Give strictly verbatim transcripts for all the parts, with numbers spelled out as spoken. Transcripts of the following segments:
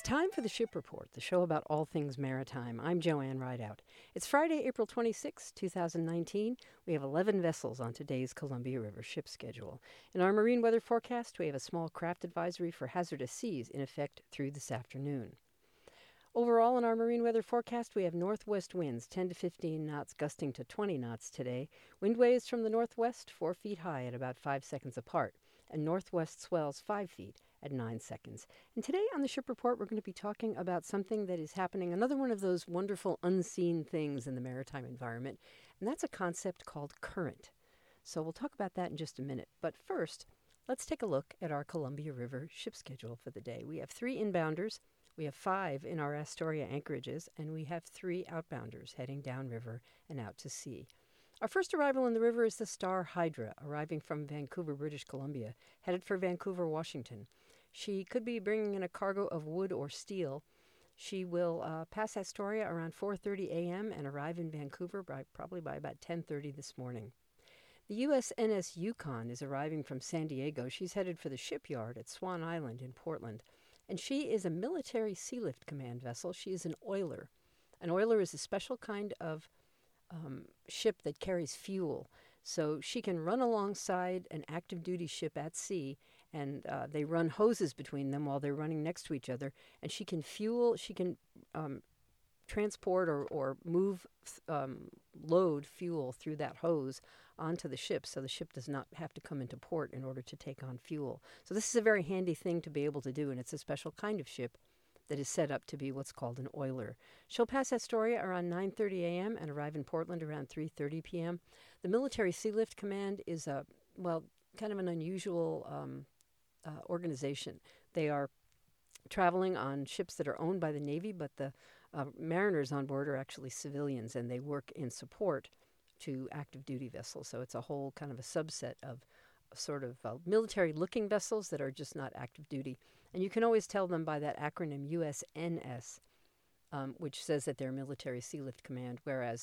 time for the Ship Report, the show about all things maritime. I'm Joanne Rideout. It's Friday, April twenty-sixth, twenty nineteen. We have eleven vessels on today's Columbia River ship schedule. In our marine weather forecast, we have a small craft advisory for hazardous seas in effect through this afternoon. Overall, in our marine weather forecast, we have northwest winds ten to fifteen knots, gusting to twenty knots today. Wind waves from the northwest, four feet high at about five seconds apart, and northwest swells five feet at nine seconds. And today on the Ship Report, we're going to be talking about something that is happening, another one of those wonderful unseen things in the maritime environment, and that's a concept called current. So we'll talk about that in just a minute. But first, let's take a look at our Columbia River ship schedule for the day. We have three inbounders, we have five in our Astoria anchorages, and we have three outbounders heading downriver and out to sea. Our first arrival in the river is the Star Hydra, arriving from Vancouver, British Columbia, headed for Vancouver, Washington. She could be bringing in a cargo of wood or steel. She will uh, pass Astoria around four thirty a.m. and arrive in Vancouver by, probably by about ten thirty this morning. The U S N S Yukon is arriving from San Diego. She's headed for the shipyard at Swan Island in Portland. And she is a military sealift command vessel. She is an oiler. An oiler is a special kind of um, ship that carries fuel. So she can run alongside an active duty ship at sea, and uh, they run hoses between them while they're running next to each other. And she can fuel, she can um, transport or, or move, um, load fuel through that hose onto the ship, so the ship does not have to come into port in order to take on fuel. So this is a very handy thing to be able to do, and it's a special kind of ship that is set up to be what's called an oiler. She'll pass Astoria around nine thirty a.m. and arrive in Portland around three thirty p.m. The Military Sealift Command is a, well, kind of an unusual um, uh, organization. They are traveling on ships that are owned by the Navy, but the uh, mariners on board are actually civilians, and they work in support to active duty vessels. So it's a whole kind of a subset of sort of uh, military-looking vessels that are just not active duty. And you can always tell them by that acronym U S N S, um, which says that they're Military Sealift Command, whereas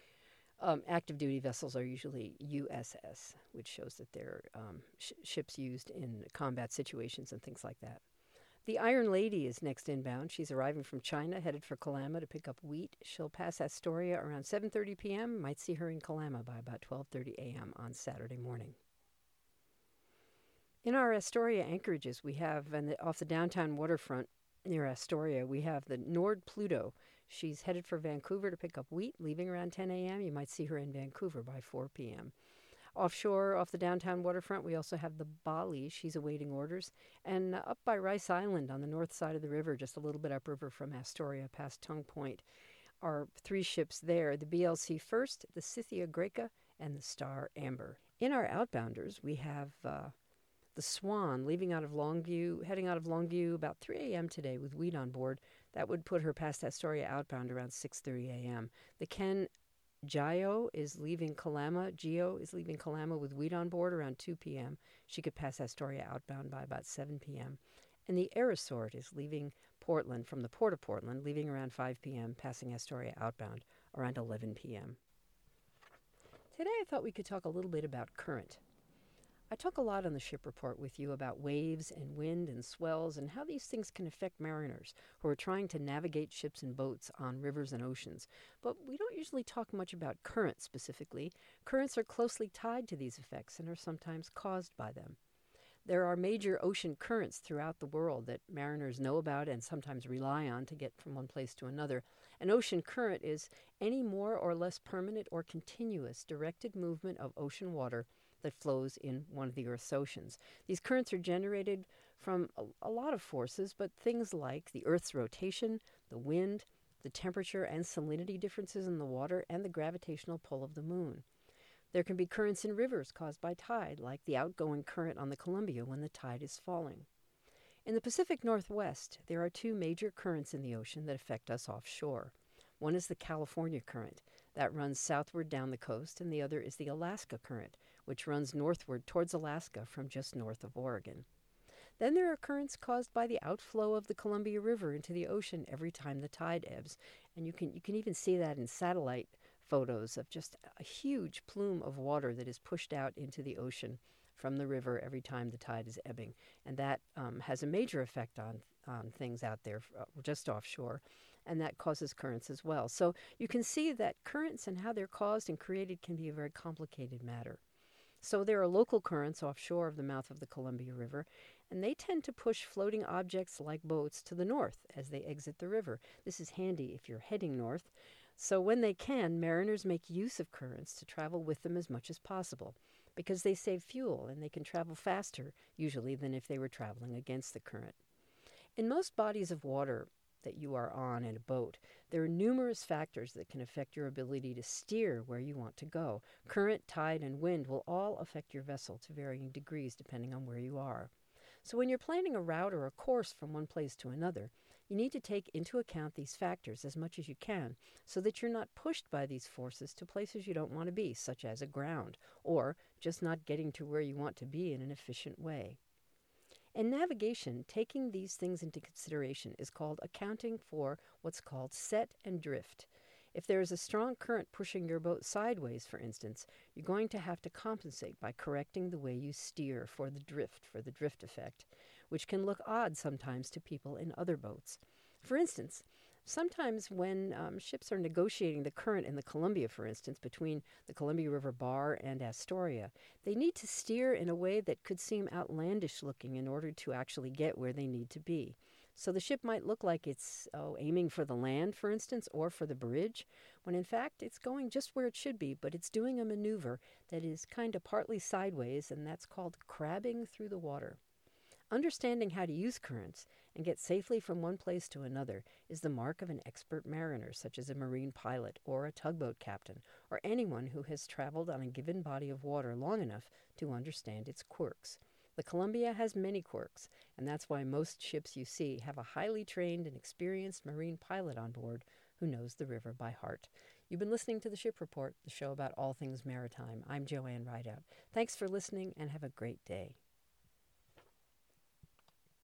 um, active duty vessels are usually U S S, which shows that they're um, sh- ships used in combat situations and things like that. The Iron Lady is next inbound. She's arriving from China, headed for Kalama to pick up wheat. She'll pass Astoria around seven thirty p.m. Might see her in Kalama by about twelve thirty a.m. on Saturday morning. In our Astoria anchorages, we have, and off the downtown waterfront near Astoria, we have the Nord Pluto. She's headed for Vancouver to pick up wheat, leaving around ten a.m. You might see her in Vancouver by four p.m. Offshore, off the downtown waterfront, we also have the Bali. She's awaiting orders. And uh, up by Rice Island on the north side of the river, just a little bit upriver from Astoria past Tongue Point, are three ships there, the B L C First, the Scythia Greca, and the Star Amber. In our outbounders, we have uh, the Swan leaving out of Longview, heading out of Longview about three a.m. today with wheat on board. That would put her past Astoria outbound around six thirty a.m. The Ken Gio is leaving Kalama. Gio is leaving Kalama with wheat on board around two p.m. She could pass Astoria outbound by about seven p.m. And the Aerosort is leaving Portland from the Port of Portland, leaving around five p.m., passing Astoria outbound around eleven p.m. Today I thought we could talk a little bit about current. I talk a lot on the Ship Report with you about waves and wind and swells and how these things can affect mariners who are trying to navigate ships and boats on rivers and oceans. But we don't usually talk much about current specifically. Currents are closely tied to these effects and are sometimes caused by them. There are major ocean currents throughout the world that mariners know about and sometimes rely on to get from one place to another. An ocean current is any more or less permanent or continuous directed movement of ocean water that flows in one of the Earth's oceans. These currents are generated from a, a lot of forces, but things like the Earth's rotation, the wind, the temperature and salinity differences in the water, and the gravitational pull of the moon. There can be currents in rivers caused by tide, like the outgoing current on the Columbia when the tide is falling. In the Pacific Northwest, there are two major currents in the ocean that affect us offshore. One is the California Current that runs southward down the coast, and the other is the Alaska Current, which runs northward towards Alaska from just north of Oregon. Then there are currents caused by the outflow of the Columbia River into the ocean every time the tide ebbs, and you can you can even see that in satellite photos of just a huge plume of water that is pushed out into the ocean from the river every time the tide is ebbing. And that um, has a major effect on, on things out there uh, just offshore, and that causes currents as well. So you can see that currents and how they're caused and created can be a very complicated matter. So there are local currents offshore of the mouth of the Columbia River, and they tend to push floating objects like boats to the north as they exit the river. This is handy if you're heading north. So when they can, mariners make use of currents to travel with them as much as possible, because they save fuel and they can travel faster, usually, than if they were traveling against the current. In most bodies of water that you are on in a boat, there are numerous factors that can affect your ability to steer where you want to go. Current, tide, and wind will all affect your vessel to varying degrees depending on where you are. So when you're planning a route or a course from one place to another, you need to take into account these factors as much as you can so that you're not pushed by these forces to places you don't want to be, such as aground, or just not getting to where you want to be in an efficient way. In navigation, taking these things into consideration is called accounting for what's called set and drift. If there is a strong current pushing your boat sideways, for instance, you're going to have to compensate by correcting the way you steer for the drift, for the drift effect, which can look odd sometimes to people in other boats. For instance, sometimes when um, ships are negotiating the current in the Columbia, for instance, between the Columbia River Bar and Astoria, they need to steer in a way that could seem outlandish looking in order to actually get where they need to be. So the ship might look like it's oh, aiming for the land, for instance, or for the bridge, when in fact it's going just where it should be, but it's doing a maneuver that is kind of partly sideways, and that's called crabbing through the water. Understanding how to use currents and get safely from one place to another is the mark of an expert mariner, such as a marine pilot or a tugboat captain, or anyone who has traveled on a given body of water long enough to understand its quirks. The Columbia has many quirks, and that's why most ships you see have a highly trained and experienced marine pilot on board who knows the river by heart. You've been listening to The Ship Report, the show about all things maritime. I'm Joanne Rideout. Thanks for listening, and have a great day.